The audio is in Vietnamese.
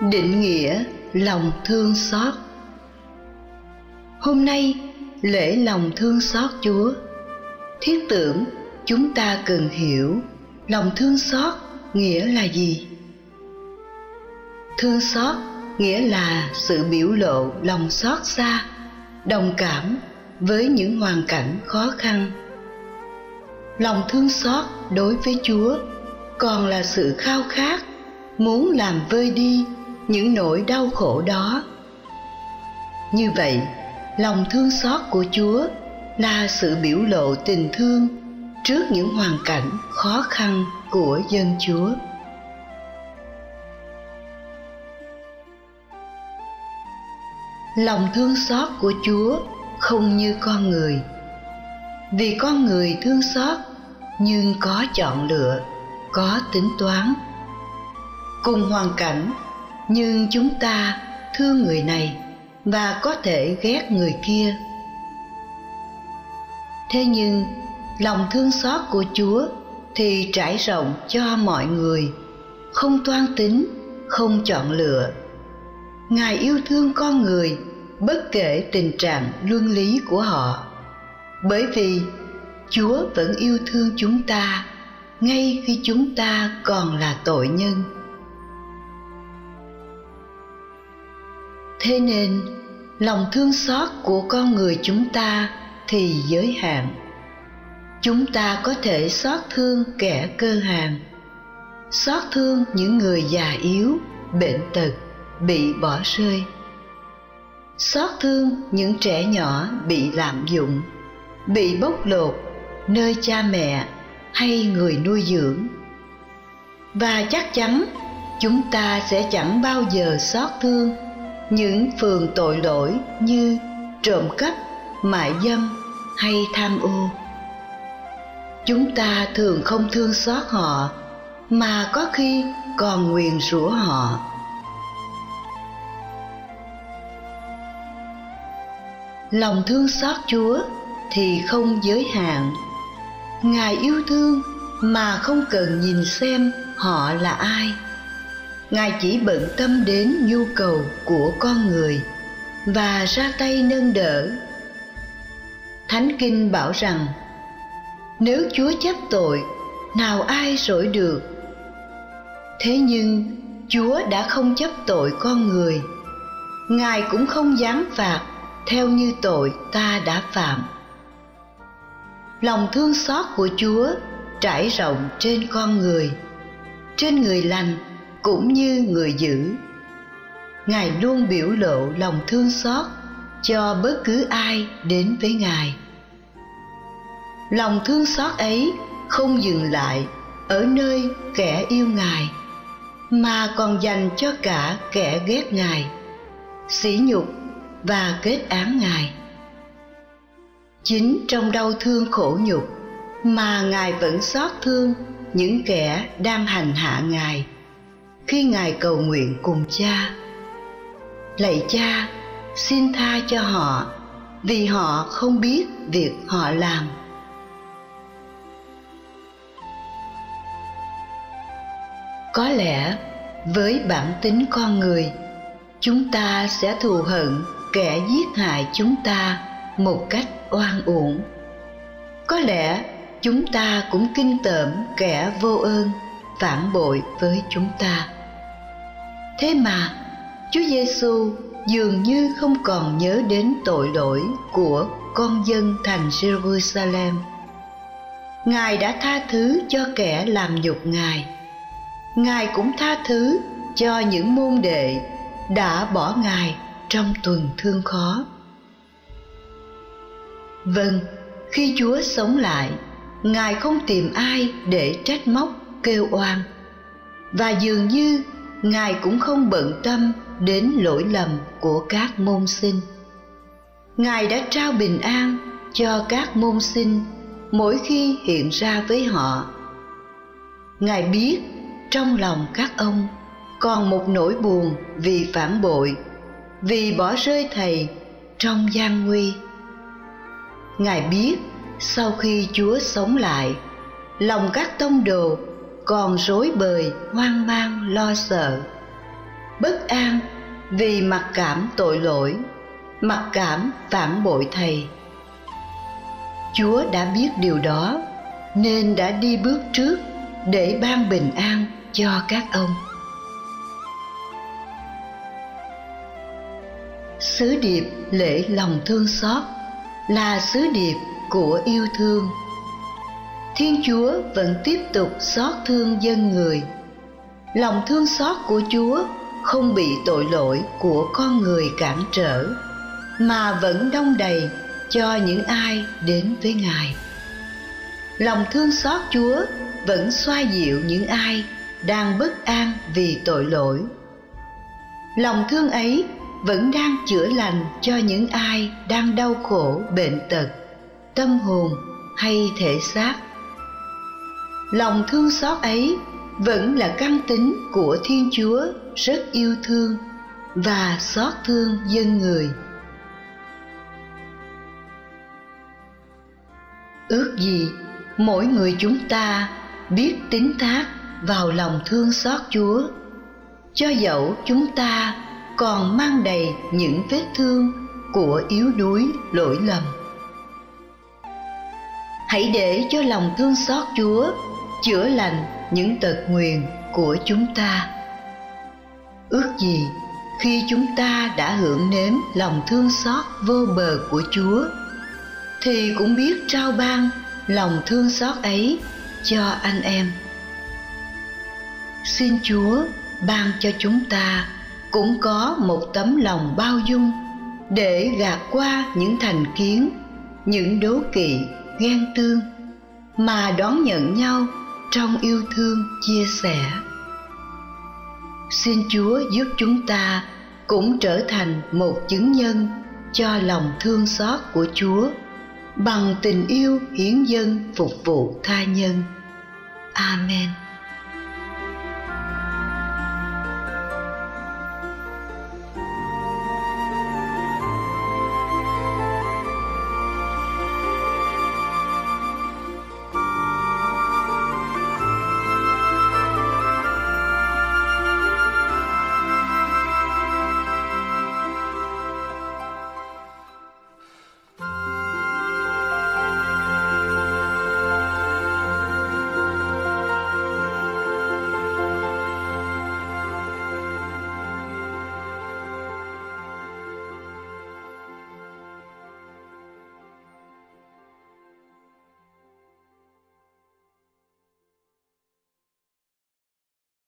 Định nghĩa lòng thương xót. Hôm nay lễ lòng thương xót Chúa. Thiết tưởng chúng ta cần hiểu lòng thương xót nghĩa là gì. Thương xót nghĩa là sự biểu lộ lòng xót xa, đồng cảm với những hoàn cảnh khó khăn. Lòng thương xót đối với Chúa còn là sự khao khát muốn làm vơi đi những nỗi đau khổ đó. Như vậy, lòng thương xót của Chúa là sự biểu lộ tình thương trước những hoàn cảnh khó khăn của dân Chúa. Lòng thương xót của Chúa không như con người. Vì con người thương xót nhưng có chọn lựa, có tính toán. Cùng hoàn cảnh nhưng chúng ta thương người này và có thể ghét người kia. Thế nhưng lòng thương xót của Chúa thì trải rộng cho mọi người, không toan tính, không chọn lựa. Ngài yêu thương con người bất kể tình trạng luân lý của họ, bởi vì Chúa vẫn yêu thương chúng ta ngay khi chúng ta còn là tội nhân. Thế nên lòng thương xót của con người chúng ta thì giới hạn. Chúng ta có thể xót thương kẻ cơ hàn, xót thương những người già yếu, bệnh tật, bị bỏ rơi, xót thương những trẻ nhỏ bị lạm dụng, bị bóc lột nơi cha mẹ hay người nuôi dưỡng. Và chắc chắn chúng ta sẽ chẳng bao giờ xót thương những phường tội lỗi như trộm cắp, mại dâm hay tham ô. Chúng ta thường không thương xót họ, mà có khi còn nguyền rủa họ. Lòng thương xót Chúa thì không giới hạn. Ngài yêu thương mà không cần nhìn xem họ là ai. Ngài chỉ bận tâm đến nhu cầu của con người và ra tay nâng đỡ. Thánh Kinh bảo rằng, nếu Chúa chấp tội, nào ai rỗi được. Thế nhưng Chúa đã không chấp tội con người. Ngài cũng không giáng phạt theo như tội ta đã phạm. Lòng thương xót của Chúa trải rộng trên con người lành cũng như người dữ. Ngài luôn biểu lộ lòng thương xót cho bất cứ ai đến với Ngài. Lòng thương xót ấy không dừng lại ở nơi kẻ yêu Ngài, mà còn dành cho cả kẻ ghét Ngài, sỉ nhục và kết án Ngài. Chính trong đau thương khổ nhục mà Ngài vẫn xót thương những kẻ đang hành hạ Ngài, khi Ngài cầu nguyện cùng Cha: Lạy Cha, xin tha cho họ, vì họ không biết việc họ làm. Có lẽ với bản tính con người, chúng ta sẽ thù hận kẻ giết hại chúng ta một cách oan uổng. Có lẽ chúng ta cũng kinh tởm kẻ vô ơn phản bội với chúng ta. Thế mà Chúa Giêsu dường như không còn nhớ đến tội lỗi của con dân thành Jerusalem. Ngài đã tha thứ cho kẻ làm nhục Ngài. Ngài cũng tha thứ cho những môn đệ đã bỏ Ngài trong tuần thương khó. Vâng, khi Chúa sống lại, Ngài không tìm ai để trách móc kêu oan, và dường như Ngài cũng không bận tâm đến lỗi lầm của các môn sinh. Ngài đã trao bình an cho các môn sinh mỗi khi hiện ra với họ. Ngài biết trong lòng các ông còn một nỗi buồn vì phản bội, vì bỏ rơi Thầy trong gian nguy. Ngài biết sau khi Chúa sống lại, lòng các tông đồ còn rối bời, hoang mang, lo sợ. bất an vì mặc cảm tội lỗi, mặc cảm phản bội Thầy. Chúa đã biết điều đó nên đã đi bước trước để ban bình an cho các ông. Sứ điệp lễ lòng thương xót là sứ điệp của yêu thương. Thiên Chúa vẫn tiếp tục xót thương dân người. Lòng thương xót của Chúa không bị tội lỗi của con người cản trở, mà vẫn đong đầy cho những ai đến với Ngài. Lòng thương xót Chúa vẫn xoa dịu những ai đang bất an vì tội lỗi. Lòng thương ấy vẫn đang chữa lành cho những ai đang đau khổ bệnh tật, tâm hồn hay thể xác. Lòng thương xót ấy vẫn là căn tính của Thiên Chúa rất yêu thương và xót thương dân người. Ước gì mỗi người chúng ta biết tín thác vào lòng thương xót Chúa, cho dẫu chúng ta còn mang đầy những vết thương của yếu đuối lỗi lầm. Hãy để cho lòng thương xót Chúa chữa lành những tật nguyền của chúng ta. Ước gì khi chúng ta đã hưởng nếm lòng thương xót vô bờ của Chúa, thì cũng biết trao ban lòng thương xót ấy cho anh em. Xin Chúa ban cho chúng ta cũng có một tấm lòng bao dung để gạt qua những thành kiến, những đố kỵ, ghen tương, mà đón nhận nhau trong yêu thương chia sẻ. Xin Chúa giúp chúng ta cũng trở thành một chứng nhân cho lòng thương xót của Chúa bằng tình yêu hiến dâng phục vụ tha nhân. Amen.